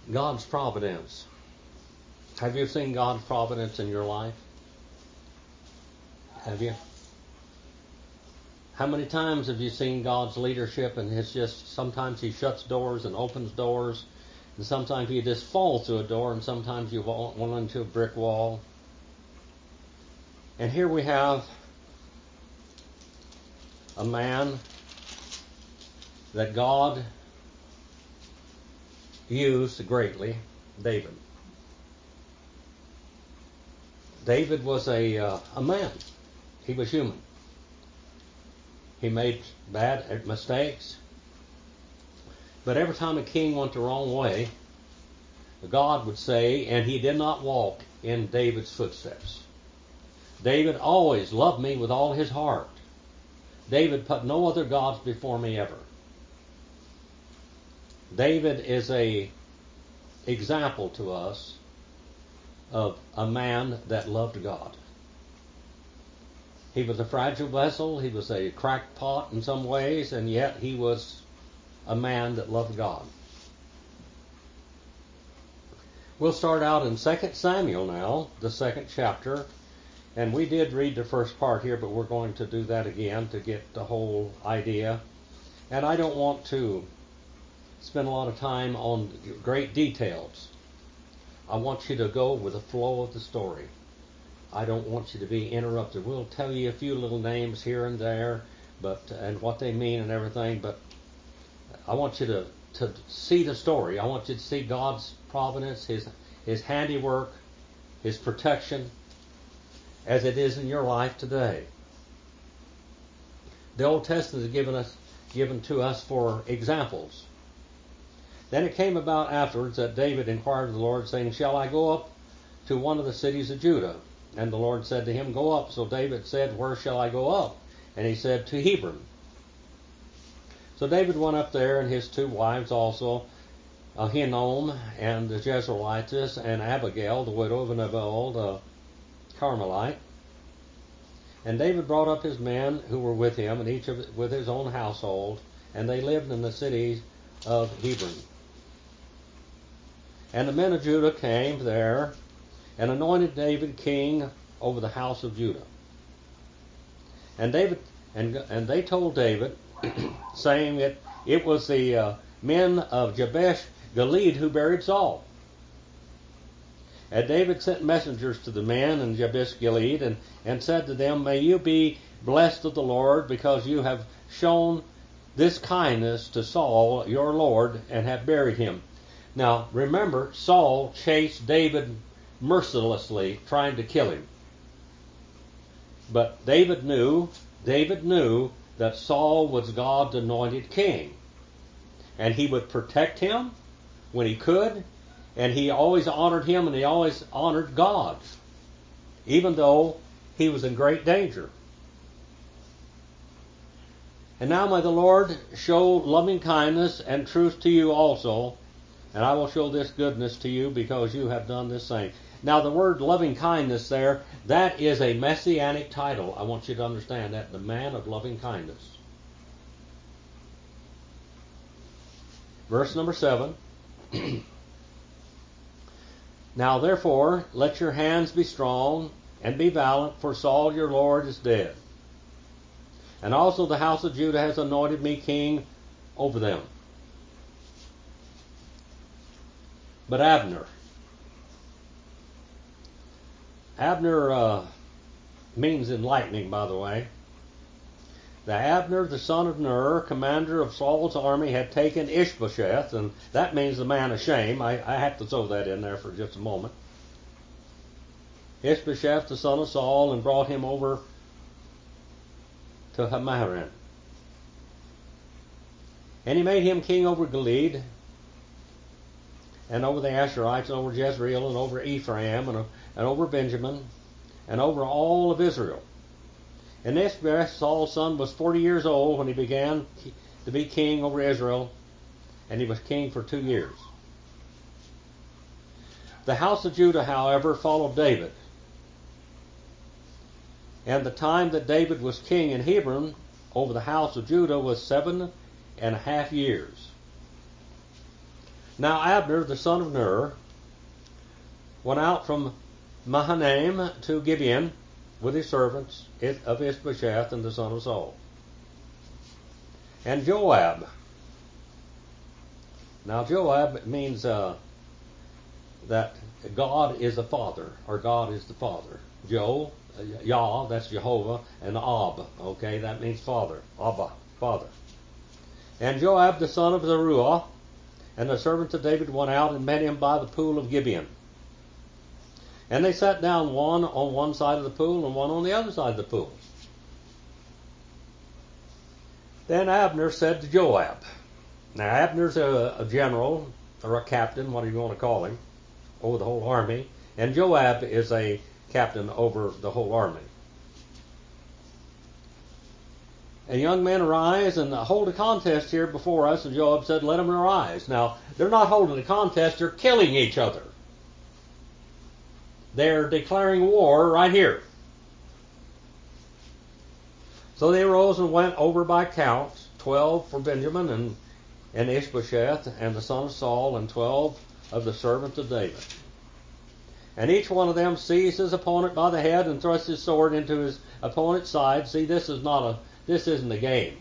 God's providence. Have you seen God's providence in your life? Have you? How many times have you seen God's leadership, and it's just sometimes He shuts doors and opens doors, and sometimes you just fall through a door, and sometimes you run into a brick wall. And here we have a man that God used greatly, David. David was a man. He was human. He made bad mistakes. But every time a king went the wrong way, God would say, and he did not walk in David's footsteps. David always loved me with all his heart. David put no other gods before me ever. David is a example to us of a man that loved God. He was a fragile vessel. He was a cracked pot in some ways, and yet he was a man that loved God. We'll start out in 2 Samuel now, the 2nd chapter. And we did read the first part here, but we're going to do that again to get the whole idea. And I don't want to spend a lot of time on great details. I want you to go with the flow of the story. I don't want you to be interrupted. We'll tell you a few little names here and there, and what they mean and everything, but I want you to see the story. I want you to see God's providence, His handiwork, His protection, as it is in your life today. The Old Testament is given to us for examples. Then it came about afterwards that David inquired of the Lord, saying, "Shall I go up to one of the cities of Judah?" And the Lord said to him, "Go up." So David said, "Where shall I go up?" And he said, "To Hebron." So David went up there, and his 2 wives also, Ahinoam and the Jezreelitess, and Abigail, the widow of Nabal, the Carmelite. And David brought up his men who were with him, and each with his own household, and they lived in the cities of Hebron. And the men of Judah came there and anointed David king over the house of Judah. And they told David, saying that it was the men of Jabesh Gilead who buried Saul. And David sent messengers to the men in Jabesh Gilead and said to them, "May you be blessed of the Lord, because you have shown this kindness to Saul your Lord, and have buried him." Now remember, Saul chased David mercilessly, trying to kill him. But David knew that Saul was God's anointed king, and he would protect him when he could, and he always honored him, and he always honored God, even though he was in great danger. "And now may the Lord show loving kindness and truth to you also, and I will show this goodness to you, because you have done this thing." Now the word loving kindness there, that is a messianic title. I want you to understand that, the man of loving kindness. Verse number 7. "Now therefore let your hands be strong, and be valiant, for Saul your Lord is dead. And also the house of Judah has anointed me king over them." But Abner means enlightening, by the way. "The Abner, the son of Ner, commander of Saul's army, had taken Ishbosheth," and that means the man of shame. I have to throw that in there for just a moment. "Ishbosheth, the son of Saul, and brought him over to Mahanaim. And he made him king over Gilead, and over the Asherites, and over Jezreel, and over Ephraim, and over Benjamin, and over all of Israel. And Ishbosheth, Saul's son, was 40 years old when he began to be king over Israel, and he was king for 2 years. The house of Judah, however, followed David. And the time that David was king in Hebron over the house of Judah was 7.5 years. Now Abner, the son of Ner, went out from Mahanaim to Gibeon with his servants of Ishbosheth and the son of Saul. And Joab. Now Joab means that God is a father, or God is the father. Yah, that's Jehovah, and Ab, okay, that means father, Abba, father. And Joab the son of Zeruiah, and the servants of David went out and met him by the pool of Gibeon. And they sat down, one on one side of the pool and one on the other side of the pool. Then Abner said to Joab. Now Abner's a general, or a captain, whatever you want to call him, over the whole army. And Joab is a captain over the whole army. And young men, arise and hold a contest here before us. And Joab said, let them arise. Now, they're not holding a contest, they're killing each other. They're declaring war right here. So they arose and went over by counts, 12 for Benjamin and Ishbosheth and the son of Saul, and 12 of the servants of David. And each one of them seized his opponent by the head and thrust his sword into his opponent's side. See, this isn't a game.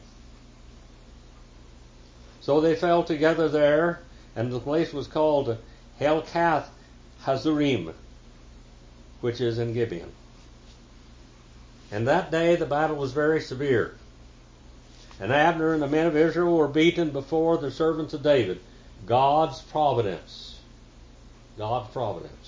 So they fell together there, and the place was called Helkath Hazurim, which is in Gibeon. And that day the battle was very severe. And Abner and the men of Israel were beaten before the servants of David. God's providence. God's providence.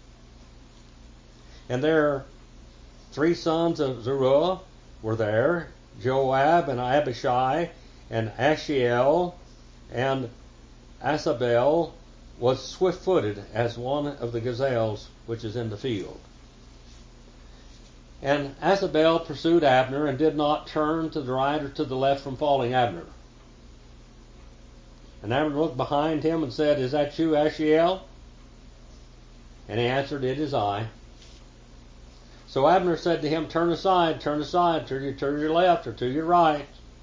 And their 3 sons of Zeruiah were there, Joab and Abishai and Ashiel, and Asabel was swift-footed as one of the gazelles which is in the field. And Asabel pursued Abner and did not turn to the right or to the left from following Abner. And Abner looked behind him and said, is that you, Ashiel? And he answered, it is I. So Abner said to him, turn aside to your left or to your right,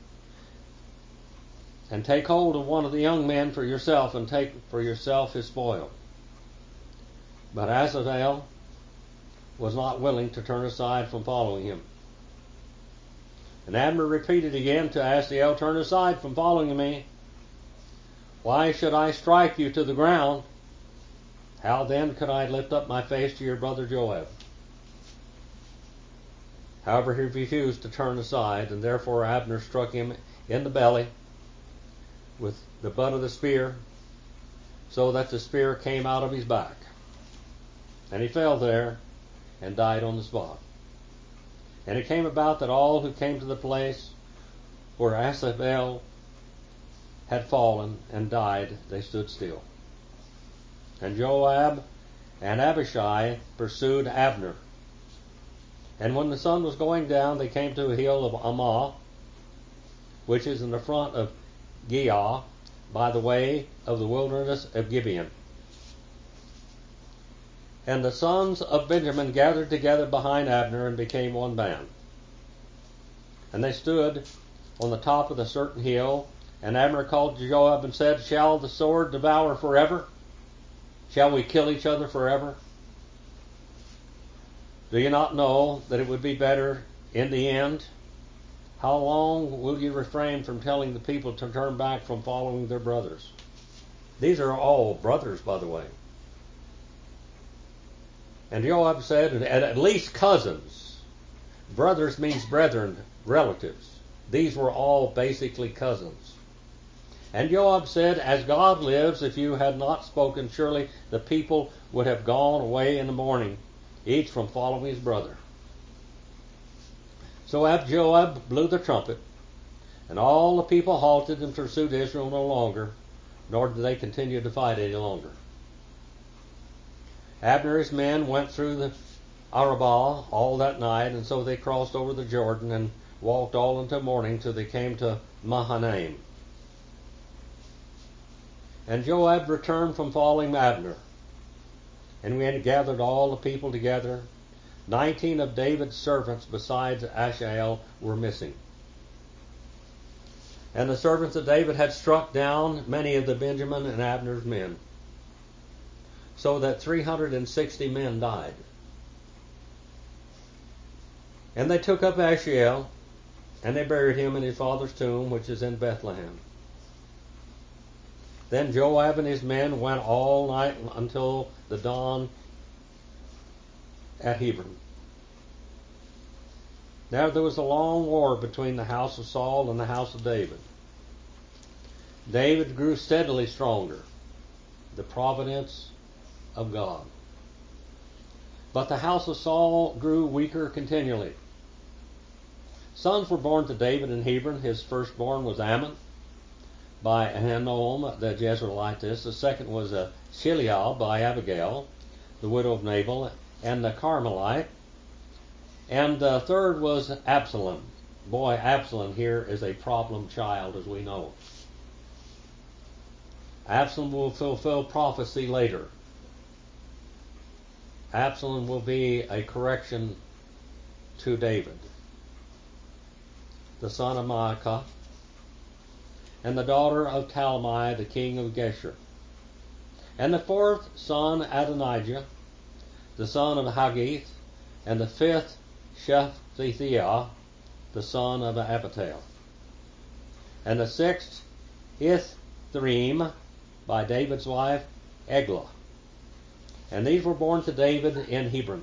and take hold of one of the young men for yourself, and take for yourself his spoil. But Asahel was not willing to turn aside from following him. And Abner repeated again to Asahel, turn aside from following me. Why should I strike you to the ground? How then could I lift up my face to your brother Joab? However, he refused to turn aside, and therefore Abner struck him in the belly with the butt of the spear, so that the spear came out of his back. And he fell there and died on the spot. And it came about that all who came to the place where Asahel had fallen and died, they stood still. And Joab and Abishai pursued Abner. And when the sun was going down, they came to a hill of Ammah, which is in the front of Giah, by the way of the wilderness of Gibeon. And the sons of Benjamin gathered together behind Abner and became one band. And they stood on the top of the certain hill, and Abner called to Joab and said, shall the sword devour forever? Shall we kill each other forever? Do you not know that it would be better in the end? How long will you refrain from telling the people to turn back from following their brothers? These are all brothers, by the way. And Joab said, and at least cousins. Brothers means brethren, relatives. These were all basically cousins. And Joab said, as God lives, if you had not spoken, surely the people would have gone away in the morning, each from following his brother. So after Joab blew the trumpet, and all the people halted and pursued Israel no longer, nor did they continue to fight any longer. Abner and his men went through the Arabah all that night, and so they crossed over the Jordan and walked all until morning till they came to Mahanaim. And Joab returned from following Abner, and we had gathered all the people together. 19 of David's servants besides Asahel were missing. And the servants of David had struck down many of the Benjamin and Abner's men, so that 360 men died. And they took up Ashiel, and they buried him in his father's tomb, which is in Bethlehem. Then Joab and his men went all night until the dawn at Hebron. Now there was a long war between the house of Saul and the house of David. David grew steadily stronger, the providence of God. But the house of Saul grew weaker continually. Sons were born to David in Hebron. His firstborn was Ammon by Ahinoam the Jezreelitess. The second was Shiliah by Abigail, the widow of Nabal, and the Carmelite. And the third was Absalom. Boy, Absalom here is a problem child, as we know. Absalom will fulfill prophecy later. Absalom will be a correction to David, the son of Maacah, and the daughter of Talmai, the king of Geshur. And the fourth son, Adonijah, the son of Haggith, and the fifth, Shephatiah, the son of Abital. And the sixth, Ithream, by David's wife, Eglah. And these were born to David in Hebron.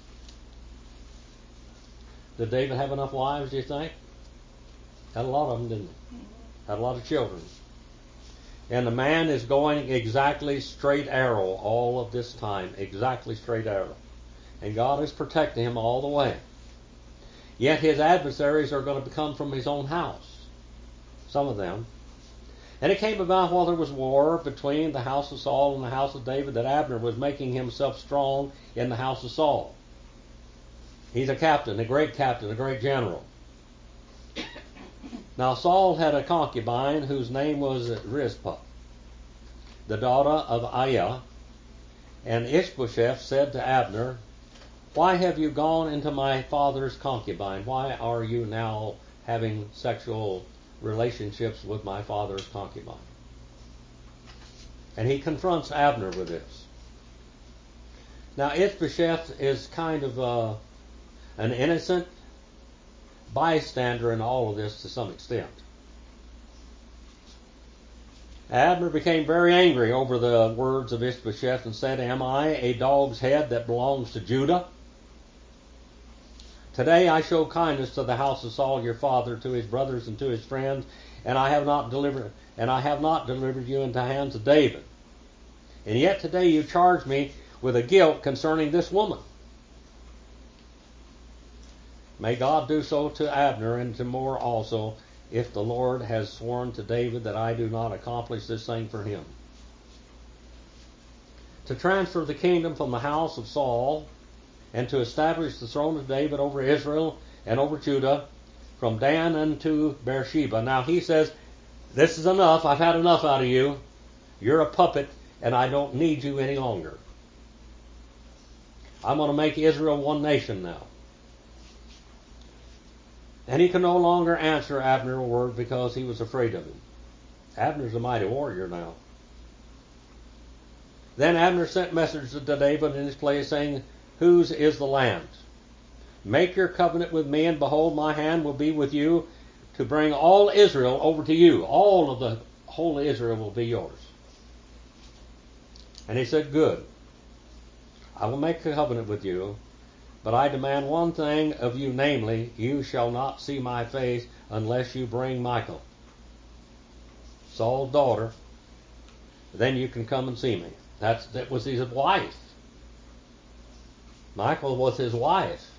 Did David have enough wives, do you think? Had a lot of them, didn't he? Had a lot of children. And the man is going exactly straight arrow all of this time. Exactly straight arrow. And God is protecting him all the way. Yet his adversaries are going to come from his own house. Some of them. And it came about while there was war between the house of Saul and the house of David that Abner was making himself strong in the house of Saul. He's a captain, a great general. Now Saul had a concubine whose name was Rizpah, the daughter of Aiah. And Ishbosheth said to Abner, "Why have you gone into my father's concubine? Why are you now having sexual relationships with my father's concubine?" And he confronts Abner with this. Now Ishbosheth is kind of an innocent bystander in all of this to some extent. Abner became very angry over the words of Ishbosheth and said, "Am I a dog's head that belongs to Judah? Today I show kindness to the house of Saul your father, to his brothers and to his friends, and I have not delivered you into the hands of David. And yet today you charge me with a guilt concerning this woman." May God do so to Abner and to more also, if the Lord has sworn to David that I do not accomplish this thing for him. To transfer the kingdom from the house of Saul and to establish the throne of David over Israel and over Judah from Dan unto Beersheba. Now he says, "This is enough. I've had enough out of you. You're a puppet and I don't need you any longer. I'm going to make Israel one nation now." And he could no longer answer Abner a word because he was afraid of him. Abner's a mighty warrior now. Then Abner sent messengers to David in his place, saying, "Whose is the land? Make your covenant with me, and behold, my hand will be with you to bring all Israel over to you." All of the whole Israel will be yours. And he said, "Good. I will make a covenant with you. But I demand one thing of you, namely, you shall not see my face unless you bring Michal, Saul's daughter. Then you can come and see me." That was his wife. Michal was his wife.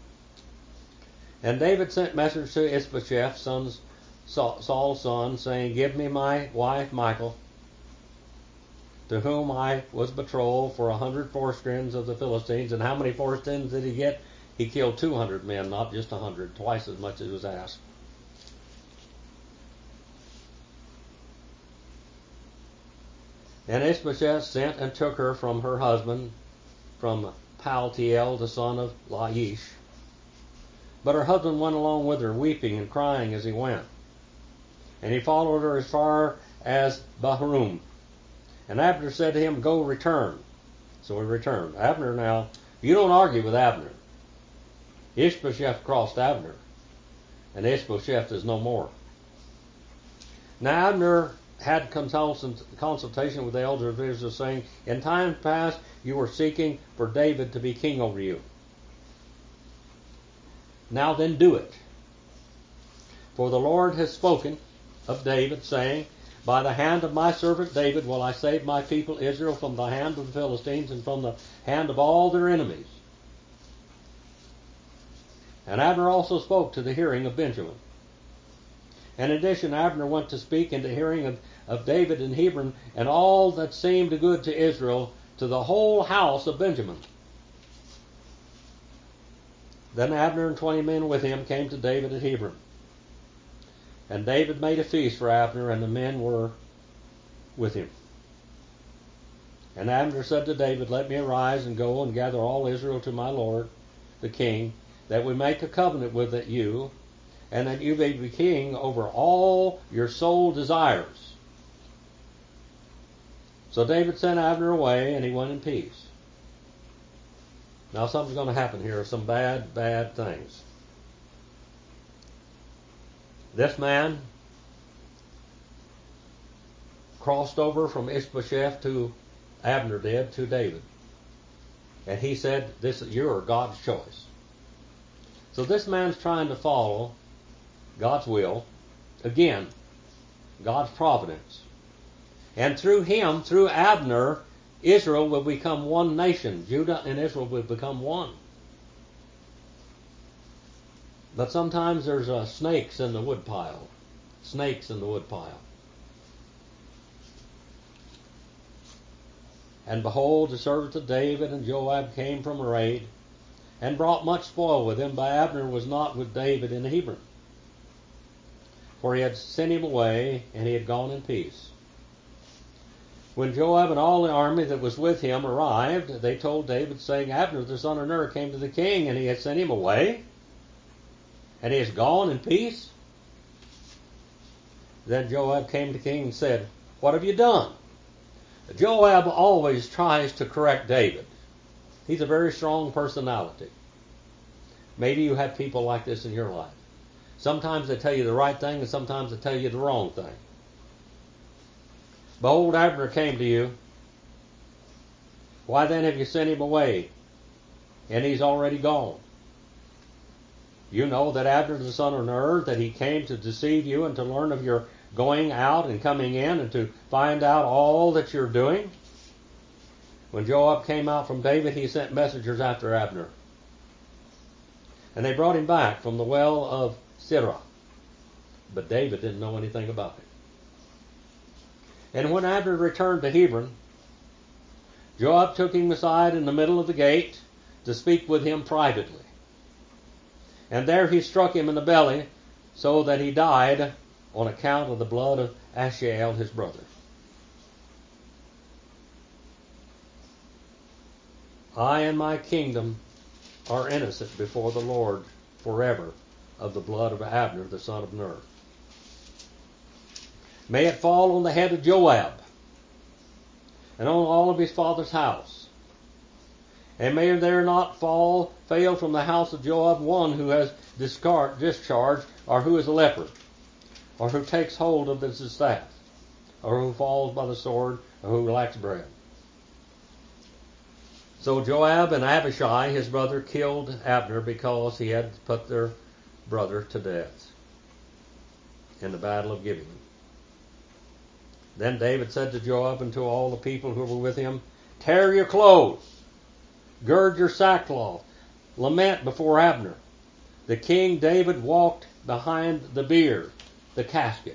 And David sent messengers to Ishbosheth, Saul's son, saying, "Give me my wife Michal, to whom I was betrothed, for 100 foreskins of the Philistines." And how many foreskins did he get? He killed 200 men, not just 100, twice as much as was asked. And Ishbosheth sent and took her from her husband, from Paltiel, the son of Laish. But her husband went along with her, weeping and crying as he went. And he followed her as far as Bahurim. And Abner said to him, Go, return. So he returned. Abner now, you don't argue with Abner. Ishbosheth crossed Abner, and Ishbosheth is no more. Now Abner had consultation with the elders of Israel, saying, In times past you were seeking for David to be king over you. Now then do it. For the Lord has spoken of David, saying, By the hand of my servant David will I save my people Israel from the hand of the Philistines and from the hand of all their enemies. And Abner also spoke to the hearing of Benjamin. In addition, Abner went to speak in the hearing of David in Hebron, and all that seemed good to Israel, to the whole house of Benjamin. Then Abner and 20 men with him came to David at Hebron. And David made a feast for Abner, and the men were with him. And Abner said to David, Let me arise and go and gather all Israel to my lord, the king, that we make a covenant with you, and that you may be king over all your soul desires. So David sent Abner away, and he went in peace. Now something's going to happen here, some bad things. This man crossed over from Ishbosheth to Abner did to David. And he said, You're God's choice. So this man's trying to follow God's will. Again, God's providence. And through him, through Abner, Israel will become one nation. Judah and Israel will become one. But sometimes there's snakes in the woodpile. Snakes in the woodpile. And behold, the servants of David and Joab came from a raid, and brought much spoil with him. But Abner was not with David in Hebron, for he had sent him away, and he had gone in peace. When Joab and all the army that was with him arrived, they told David, saying, Abner the son of Ner came to the king, and he had sent him away, and he has gone in peace. Then Joab came to the king and said, What have you done? Joab always tries to correct David. He's a very strong personality. Maybe you have people like this in your life. Sometimes they tell you the right thing, and sometimes they tell you the wrong thing. Behold, Abner came to you. Why then have you sent him away? And he's already gone. You know that Abner the son of Ner, that he came to deceive you and to learn of your going out and coming in and to find out all that you're doing. When Joab came out from David, he sent messengers after Abner. And they brought him back from the well of Sirah. But David didn't know anything about it. And when Abner returned to Hebron, Joab took him aside in the middle of the gate to speak with him privately. And there he struck him in the belly, so that he died on account of the blood of Asahel his brother. I and my kingdom are innocent before the Lord forever of the blood of Abner the son of Ner. May it fall on the head of Joab and on all of his father's house. And may there not fail from the house of Joab one who has discharged, or who is a leper, or who takes hold of his staff, or who falls by the sword, or who lacks bread. So Joab and Abishai, his brother, killed Abner because he had put their brother to death in the battle of Gibeon. Then David said to Joab and to all the people who were with him, Tear your clothes, gird your sackcloth, lament before Abner. The king David walked behind the bier, the casket.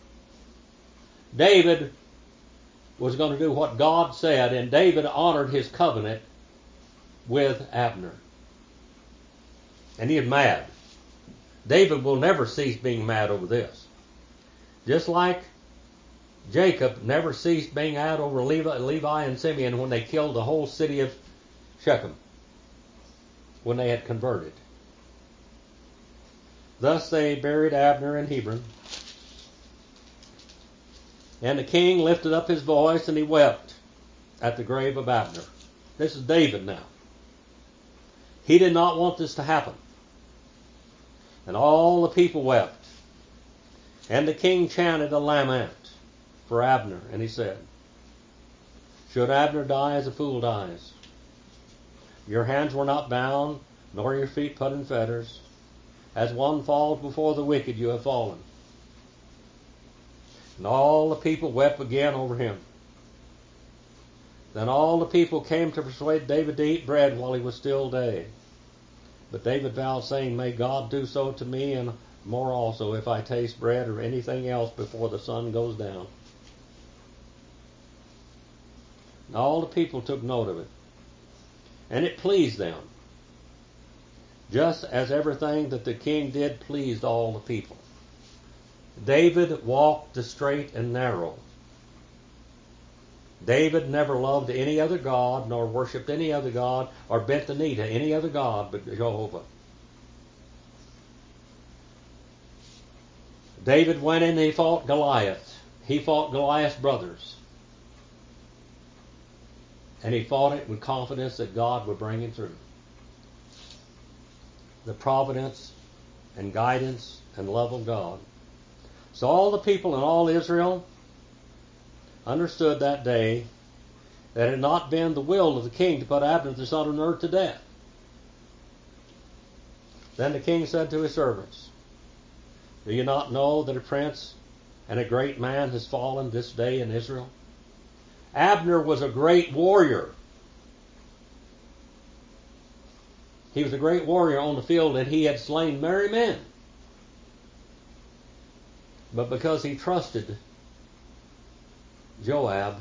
David was going to do what God said, and David honored his covenant with Abner. And he is mad. David will never cease being mad over this. Just like Jacob never ceased being mad over Levi and Simeon when they killed the whole city of Shechem, when they had converted. Thus they buried Abner in Hebron. And the king lifted up his voice and he wept at the grave of Abner. This is David now. He did not want this to happen. And all the people wept. And the king chanted a lament for Abner, and he said, should Abner die as a fool dies? Your hands were not bound, nor your feet put in fetters. As one falls before the wicked, you have fallen. And all the people wept again over him. Then all the people came to persuade David to eat bread while he was still day. But David vowed, saying, may God do so to me, and more also, if I taste bread or anything else before the sun goes down. And all the people took note of it. And it pleased them, just as everything that the king did pleased all the people. David walked the straight and narrow. David never loved any other god, nor worshipped any other god, or bent the knee to any other god but Jehovah. David went in and he fought Goliath. He fought Goliath's brothers. And he fought it with confidence that God would bring him through. The providence and guidance and love of God. So all the people in all Israel understood that day that it had not been the will of the king to put Abner the son of Ner to death. Then the king said to his servants, do you not know that a prince and a great man has fallen this day in Israel? Abner was a great warrior. He was a great warrior on the field, and he had slain merry men. But because he trusted Joab,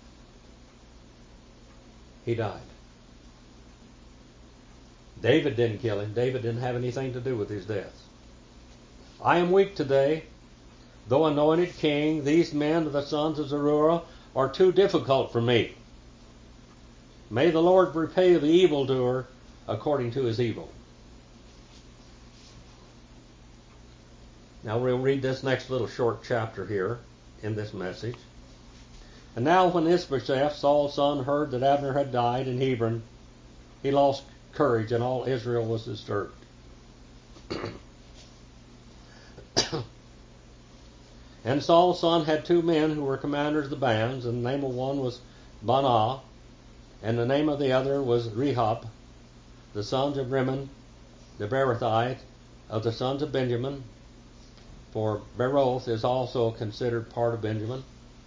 he died. David didn't kill him. David didn't have anything to do with his death. I am weak today. Though anointed king, these men of the sons of Zeruiah are too difficult for me. May the Lord repay the evildoer according to his evil. Now we'll read this next little short chapter here in this message. And now when Ishbosheth, Saul's son, heard that Abner had died in Hebron, he lost courage, and all Israel was disturbed. And Saul's son had two men who were commanders of the bands, and the name of one was Baanah, and the name of the other was Rehob, the sons of Rimmon, the Beerothite, of the sons of Benjamin, for Beeroth is also considered part of Benjamin.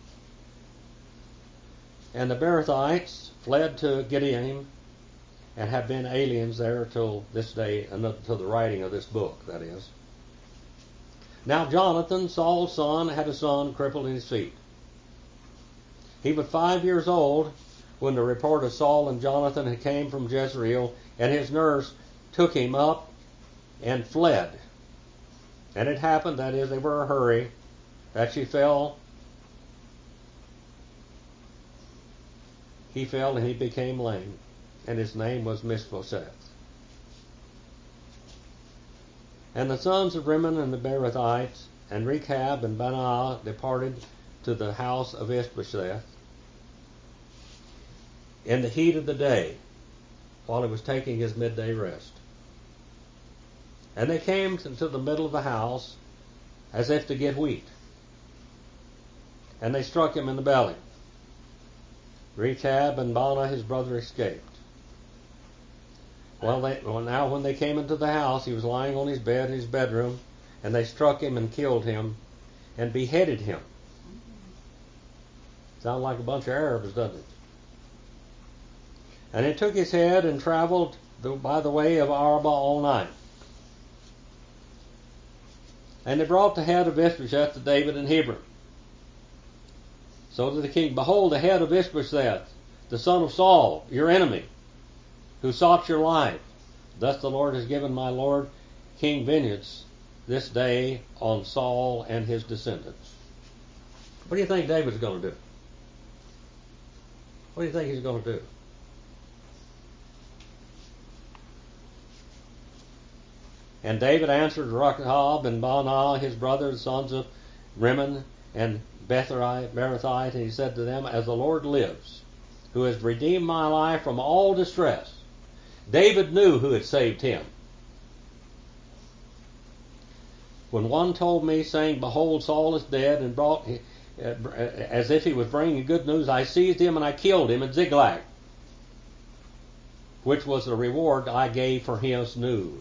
And the Beerothites fled to Gideon and have been aliens there till this day, until the writing of this book, that is. Now Jonathan, Saul's son, had a son crippled in his feet. He was 5 years old when the report of Saul and Jonathan had came from Jezreel, and his nurse took him up and fled. And it happened, that is, they were in a hurry, that she fell. He fell and he became lame, and his name was Mephibosheth. And the sons of Rimmon and the Beerothites, and Rechab and Baanah departed to the house of Ishbosheth in the heat of the day, while he was taking his midday rest. And they came to the middle of the house, as if to get wheat. And they struck him in the belly. Rechab and Baanah his brother escaped. Well, now when they came into the house, he was lying on his bed in his bedroom, and they struck him and killed him and beheaded him. Sounds like a bunch of Arabs, doesn't it? And they took his head and traveled by the way of Arabah all night. And they brought the head of Ishbosheth to David in Hebron. So did the king, behold, the head of Ishbosheth, the son of Saul, your enemy, who sought your life. Thus the Lord has given my lord king vengeance this day on Saul and his descendants. What do you think David's going to do? What do you think he's going to do? And David answered Rechab and Baanah his brothers, sons of Rimmon, and Berothite, and he said to them, as the Lord lives, who has redeemed my life from all distress. David knew who had saved him. When one told me, saying, behold, Saul is dead, and brought, as if he was bringing good news, I seized him and I killed him at Ziklag, which was the reward I gave for his news.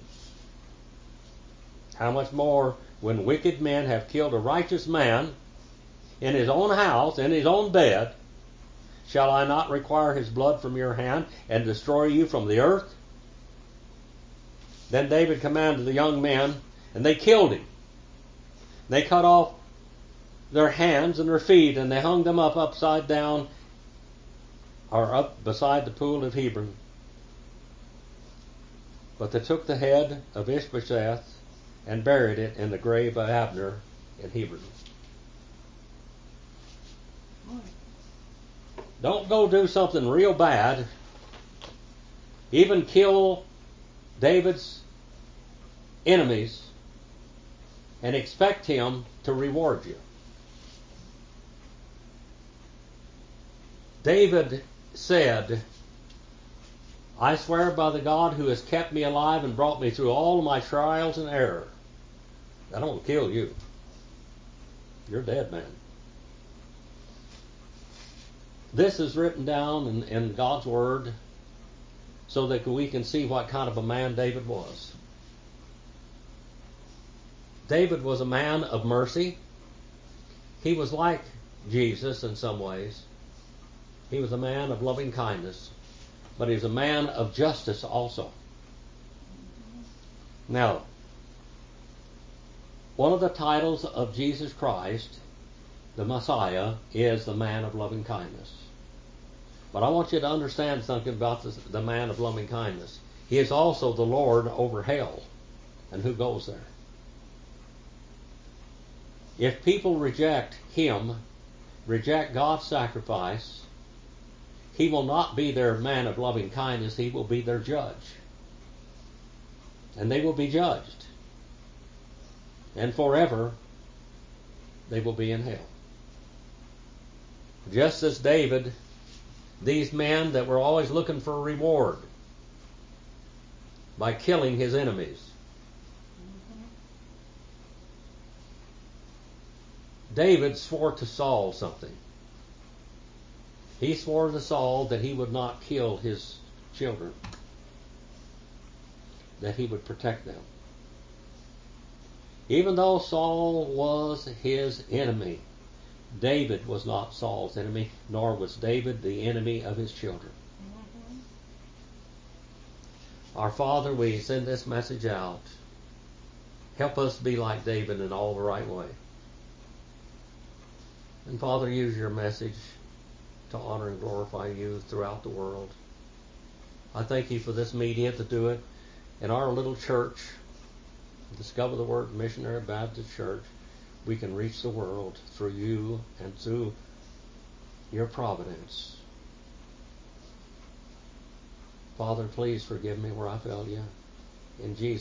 How much more when wicked men have killed a righteous man in his own house, in his own bed, shall I not require his blood from your hand and destroy you from the earth? Then David commanded the young men, and they killed him. They cut off their hands and their feet, and they hung them up upside down, or up beside the pool of Hebron. But they took the head of Ishbosheth and buried it in the grave of Abner in Hebron. Don't go do something real bad, even kill David's enemies, and expect him to reward you. David said, I swear by the God who has kept me alive and brought me through all of my trials and error, I don't want to kill you. You're dead, man. This is written down in God's Word so that we can see what kind of a man David was. David was a man of mercy. He was like Jesus in some ways. He was a man of loving kindness, but he was a man of justice also. Now, one of the titles of Jesus Christ, the Messiah, is the man of loving kindness. But I want you to understand something about the man of loving kindness. He is also the Lord over hell. And who goes there? If people reject him, reject God's sacrifice, he will not be their man of loving kindness. He will be their judge. And they will be judged. And forever, they will be in hell. Just as David, these men that were always looking for a reward by killing his enemies. David swore to Saul something. He swore to Saul that he would not kill his children, that he would protect them. Even though Saul was his enemy, David was not Saul's enemy, nor was David the enemy of his children. Our Father, we send this message out. Help us be like David in all the right way. And Father, use your message to honor and glorify you throughout the world. I thank you for this media to do it in our little church. Discover the Word Missionary Baptist Church. We can reach the world through you and through your providence. Father, please forgive me where I failed you. In Jesus'